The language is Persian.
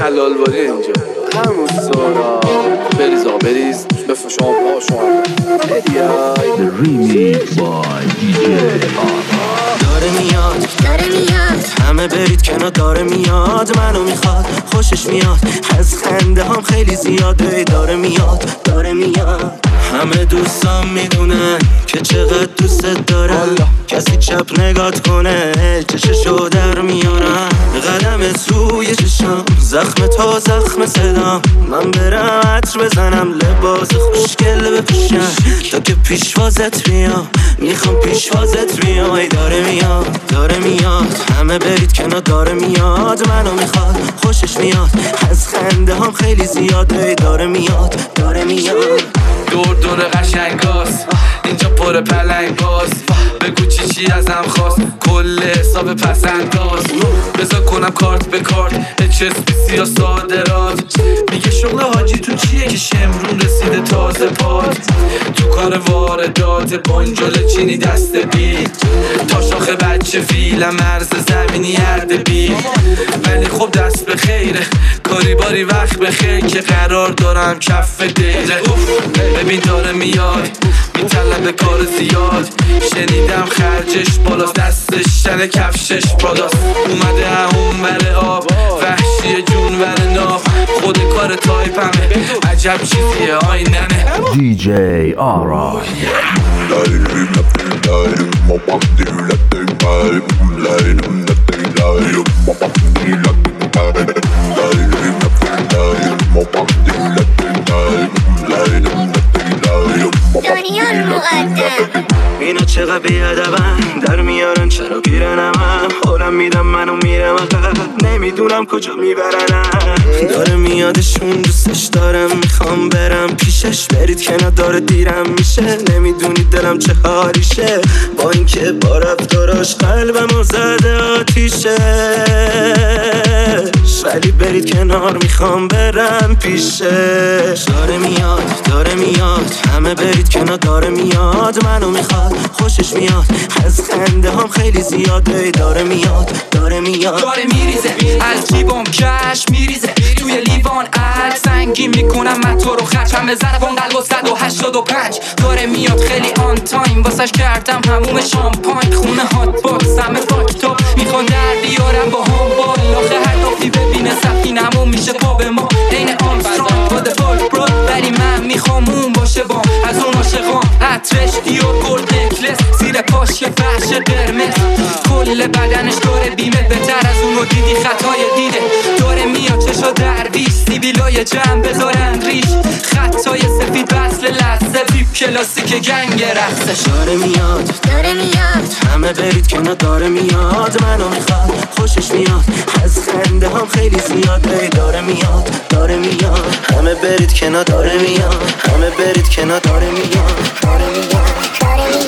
حلال باری اینجا همون سورا بریز بفرم شما The remix by DJ داره میاد همه برید کنار داره میاد منو میخواد خوشش میاد از خنده هم خیلی زیاده داره میاد همه دوستان میدونن که چقدر دوست دارم کسی چپ نگات کنه چششو در میارم قدم توی چشم زخم تا زخم صدام من برم عطر بزنم لباس خوشگل بپوشم تا که پیشوازت میام میخوام پیشوازت بیای داره میاد همه برید کنار داره میاد منو میخواد خوشش میاد از خنده هم خیلی زیاده داره میاد دور قشنگاست اینجا پر پلنگ باز بگو چی ازم خواست کل حساب پسنداز بذار کنم کارت به کارت HSBC یا صادرات میگه شغل حاجی تو چیه که شمرون رسیده تازه پاد تو کار واردات بنجل چینی دست بید تا شاخه بچه فیلم مرز زمینی اردبیل ولی خب دست به خیره کاری باری وقت بخیر که قرار دارم کف دیره ببین داره میاد میطلبه کار زیاد شنیدم خرجش بالاست دستش تن کفشش بالاست اومده اون بره آب وحشی جون بره ناب خود کار تایپمه عجب چیزیه آیننه DJ Ara اینا چقدر بیادبن در میارن چرا گیرنم حالم میدم منو میرم نمیدونم کجا میبرنم داره میادشون دوستش دارم میخوام برم پیشش برید کنار داره دیرم میشه نمیدونی دلم چه حالیشه با اینکه با رفتاراش قلبمو زده آتیشه ولی برید کنار میخوام برم پیشش داره میاد همه برید کنار داره میاد منو میخواد خوشش میاد از خنده هم خیلی زیاده داره میاد داره میریزه از جیبم کش میریزه توی لیوان عد سنگی میکنم من تو رو خرچم به ضربان قلب و 185 داره میاد خیلی آن تایم واسش کردم هموم شامپاین خونه هات باکس همه فاکتاب میخوان در بیارم با هم بال آخه هدافی ببینه سفینمون میشه پا به ما دین آمسترانگ با دفالت برو ولی من میخوام اون باشه با از اون عاشقان عطرش دیور گلد نکلس زیر پاش یه فرش قرمز کل بدنش داره بیمه بهتر از اونو دیدی خطای دیده داره میاد چشا درویش سیبیلای جمع بذارن ریش خطای سفید وصل لحظه بیب کلاسیک گنگ رقصش داره میاد همه برید کنار داره میاد منو میخواد خوشش میاد از خنده هم خیلی زیاده داره میاد همه برید کنار داره میاد